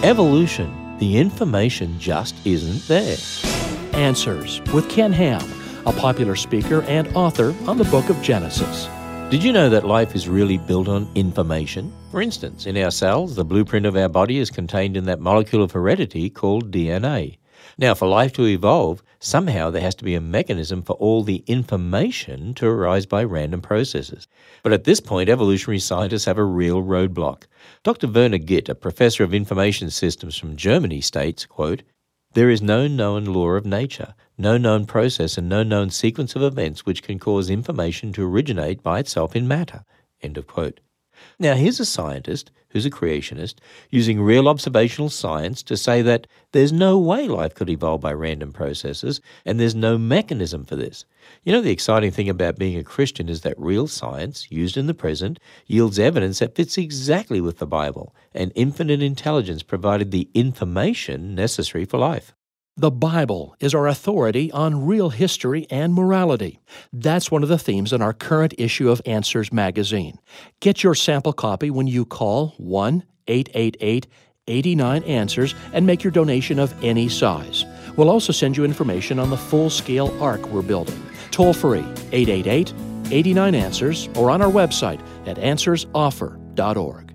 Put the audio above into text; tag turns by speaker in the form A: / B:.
A: Evolution. The information just isn't there.
B: Answers with Ken Ham, a popular speaker and author on the book of Genesis.
A: Did you know that life is really built on information? For instance, in our cells, the blueprint of our body is contained in that molecule of heredity called DNA. Now, for life to evolve, somehow there has to be a mechanism for all the information to arise by random processes. But at this point, evolutionary scientists have a real roadblock. Dr. Werner Gitt, a professor of information systems from Germany, states, quote, "There is no known law of nature, no known process and no known sequence of events which can cause information to originate by itself in matter." End of quote. Now, here's a scientist who's a creationist using real observational science to say that there's no way life could evolve by random processes and there's no mechanism for this. You know, the exciting thing about being a Christian is that real science, used in the present, yields evidence that fits exactly with the Bible, and infinite intelligence provided the information necessary for life.
B: The Bible is our authority on real history and morality. That's one of the themes in our current issue of Answers magazine. Get your sample copy when you call 1-888-89-ANSWERS and make your donation of any size. We'll also send you information on the full-scale ark we're building. Toll free, 888-89-ANSWERS, or on our website at answersoffer.org.